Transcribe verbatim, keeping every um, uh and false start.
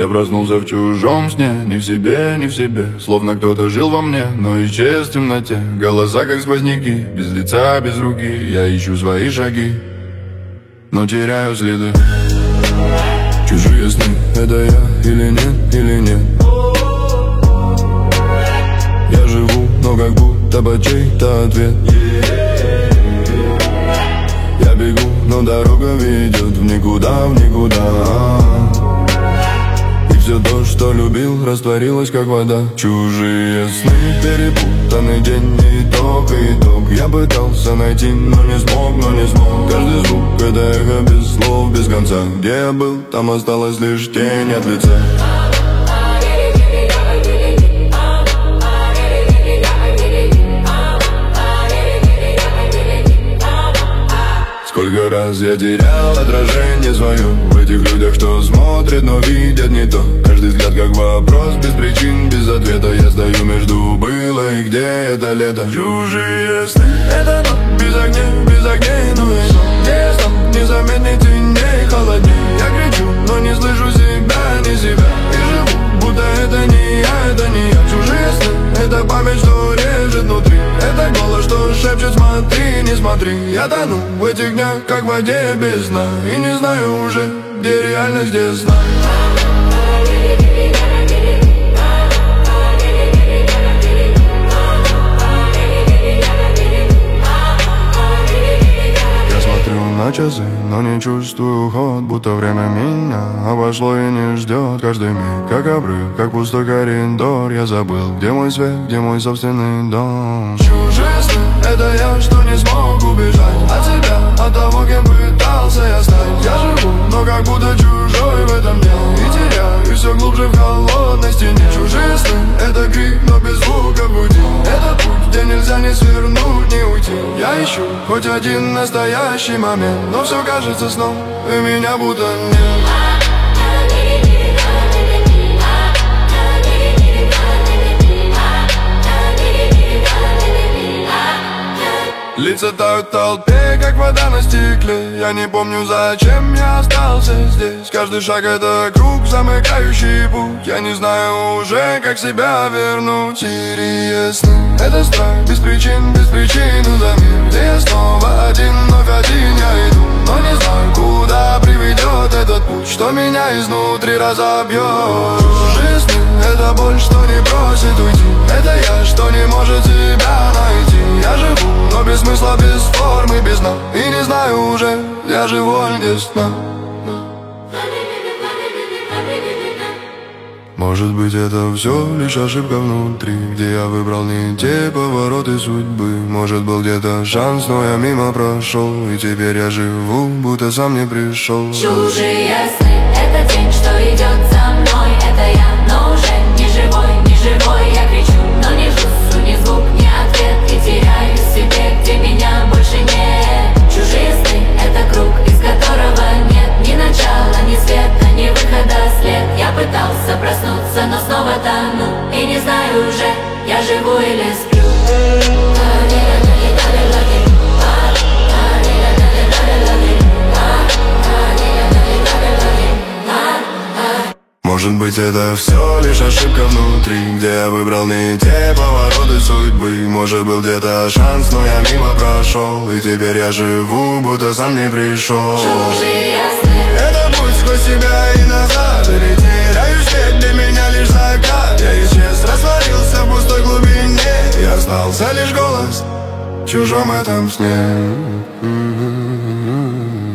Я проснулся в чужом сне, не в себе, не в себе. Словно кто-то жил во мне, но исчез в темноте. Голоса как сквозняки, без лица, без руки. Я ищу свои шаги, но теряю следы. Чужие сны, это я или нет, или нет. Я живу, но как будто бы чей-то ответ. Я бегу, но дорога ведет в никуда, в никуда. И все то, что любил, растворилось как вода. Чужие сны, перепутанный день, итог, итог. Я пытался найти, но не смог, но не смог. Каждый звук — это эхо без слов, без конца. Где я был, там осталась лишь тень от лица. Сколько раз я терял отражение свое в этих людях, что смотрят, но видят не то. Каждый взгляд как вопрос, без причин, без ответа. Я стою между было и где это лето. Чужие сны, это ночь без огней, без огней, ну и сон. Где я сам, незаметный теней, холодней. Я кричу, но не слышу себя, не себя. И живу, будто это не я, это не я. Чужие сны, это память, что режет внутри. Это голос, что шепчет, смотри, не смотри. Я тону в этих днях, как в воде без дна. И не знаю уже, где реальность, где сна. Я смотрю на часы, но не чувствую ход. Будто время меня обошло и не ждет. Каждый миг, как обрыв, как пустой коридор. Я забыл, где мой свет, где мой собственный дом. Чужие сны, это я, что не смог убежать от себя, от того, кем пытался я стать. Я живу, но как будто чужой в этом мире. И теряю все глубже в холодной стене. Чужие сны, это крик, но без звука в груди. Это путь, где нельзя ни свернуть, ни уйти. Я ищу хоть один настоящий момент, но все кажется сном, и меня будто нет. Лица тают в толпе, как вода на стекле. Я не помню, зачем я остался здесь. Каждый шаг — это круг, замыкающий путь. Я не знаю уже, как себя вернуть. Серые сны — это страх, без причин, без причин за мир, где я снова один, вновь один я иду. Но не знаю, куда приведет этот путь, что меня изнутри разобьет. Чужие сны — это боль, что не просит уйти. Это я, что не может себя найти. Я живу, но без смысла, без формы, без дна. И не знаю уже, я живой, где сна. Может быть, это все лишь ошибка внутри, где я выбрал не те повороты судьбы. Может, был где-то шанс, но я мимо прошел. И теперь я живу, будто сам не пришел. Чужие сны — это тень, что идет за мной. Это я, но уже не живой, не живой. Я кричу, но не слышу ни звук, ни ответ. И теряюсь в себе, где меня больше нет. Чужие сны — это круг, из которого нет ни начала, ни света, ни выхода след. Я пытался проснуться, но снова тону. И не знаю уже, я живу или сплю. Может быть, это все лишь ошибка внутри, где я выбрал не те повороты судьбы. Может, был где-то шанс, но я мимо прошел. И теперь я живу, будто сам не пришел. Чужие сны — это путь сквозь себя и назад. Или теряюсь, свет для меня лишь закат. Я исчез, растворился в пустой глубине. И остался лишь голос в чужом этом сне.